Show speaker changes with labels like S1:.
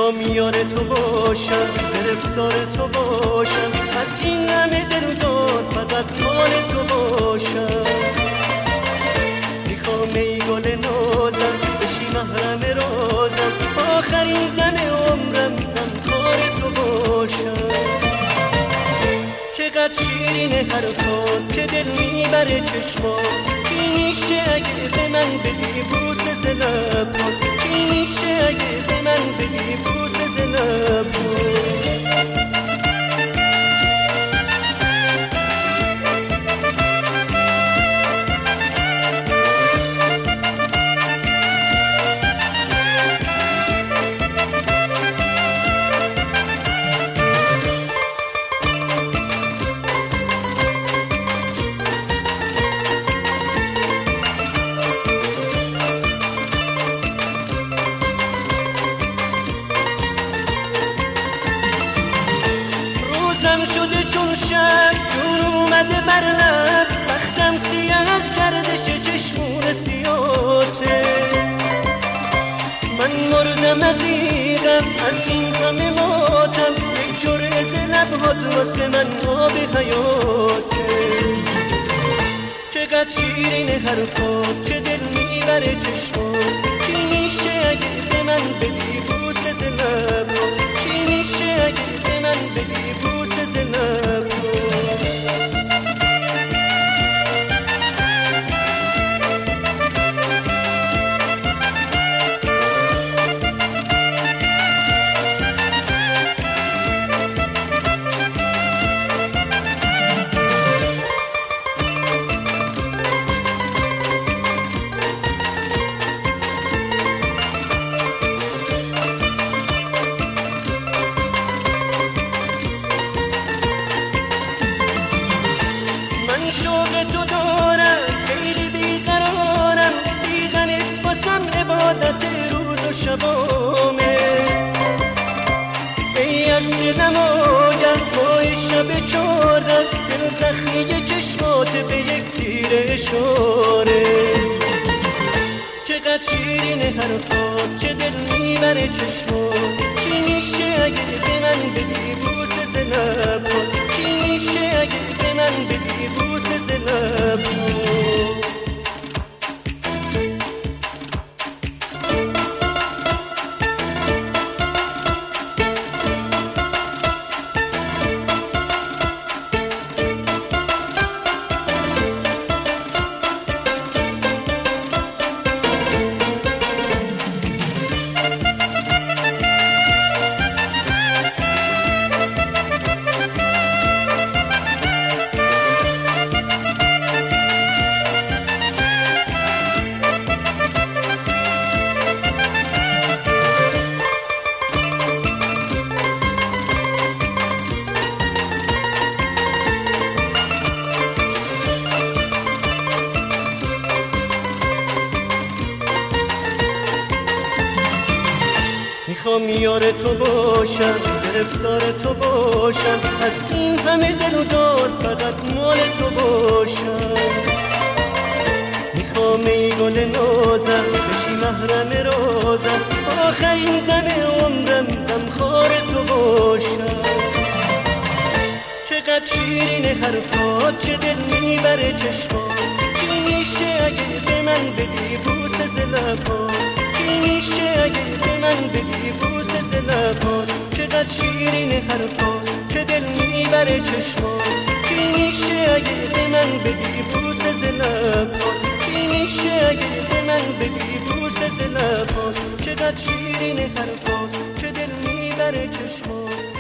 S1: میخوام یار تو باشم، گرفتار تو باشم، از این همه دل دار فقط مال تو باشم. میخوام ای گل نازم بشی محرم رازم، آخرین دم عمرم غمخوار تو باشم. چقدر شیرین حرفات که دل میبره چشمات، چی میشه اگه به من بدی بوسه ز لبات، چی میشه اگه به من بدی بوسه ز لبات. شده چون شب جون اومده بر لب، بختم سیاه از گردش چشمون سیاته. من مردم از این غم، از این غم ماتم، یک جرعه ز لبهات واسه من آب حیاته. چقدر شیرین حرفات که دل میبره چشمات، چی میشه اگه به من بدی بوسه ز لبات، چی میشه اگه به من بدی بوسه ز لبات. شوق تو دارم خیلی بیقرارم، دیدنت واسم عبادت روز و شبامه. ای از دلم آگه ماه شب چاردم، دل زخمی چشمات به یک تیر اشاره. چقدر شیرین حرفات که دل میبره چشمات، چی میشه اگه به من بدی بوسه ز لبات، چی میشه اگه به من بدی بوسه ز لبات. میخوام یار تو باشم، گرفتار تو باشم، از این همه دل و داد فقط مال تو باشم. میخوام ای گل نازم بشی محرم رازم، آخرین دم عمرم غمخوار تو باشم. چقدر شیرین حرفات که دل میبره چشمات، چی میشه اگه به من بدی بوسه ز لبات، چی میشه اگه به من بدی بوسه ز لبات. چقدر شیرین حرفات که دل میبره چشمات، چی میشه اگه به من بدی بوسه ز لبات، چی میشه اگه به من بدی بوسه ز لبات. چقدر شیرین حرفات که دل میبره چشمات.